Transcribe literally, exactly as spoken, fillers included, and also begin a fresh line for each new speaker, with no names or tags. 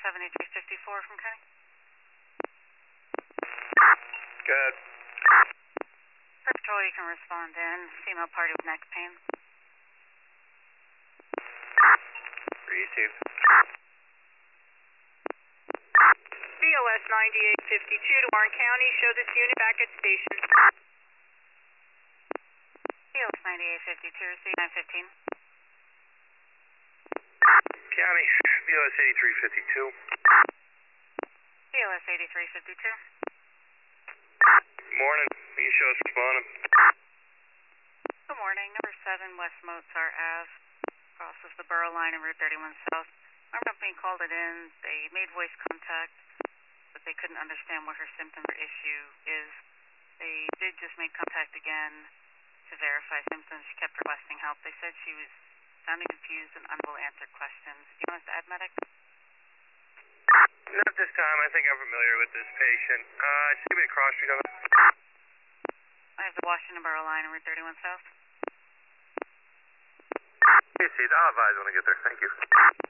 seventy-three fifty-four from Kenny.
Good.
For patrol, you can respond in. Female party with neck pain.
Received.
B O S ninety-eight fifty-two to Warren County. Show this unit back at station.
B O S ninety-eight fifty-two, receive nine fifteen.
County, B O S eighty-three fifty-two.
B O S eighty-three fifty-two.
Morning. Can you show us responding?
Good morning. Number seven, West Mozart Ave. Crosses the borough line in Route thirty-one South. Our company called it in. They made voice contact, but they couldn't understand what her symptom or issue is. They did just make contact again to verify symptoms. She kept requesting help. They said she was sounding confused and unable to answer questions. Do you want us to add medic?
Not this time. I think I'm familiar with this patient. Uh, just give me a cross street on it.
I have the Washington Borough line in Route thirty-one South.
You see, I'll advise when I get there. Thank you.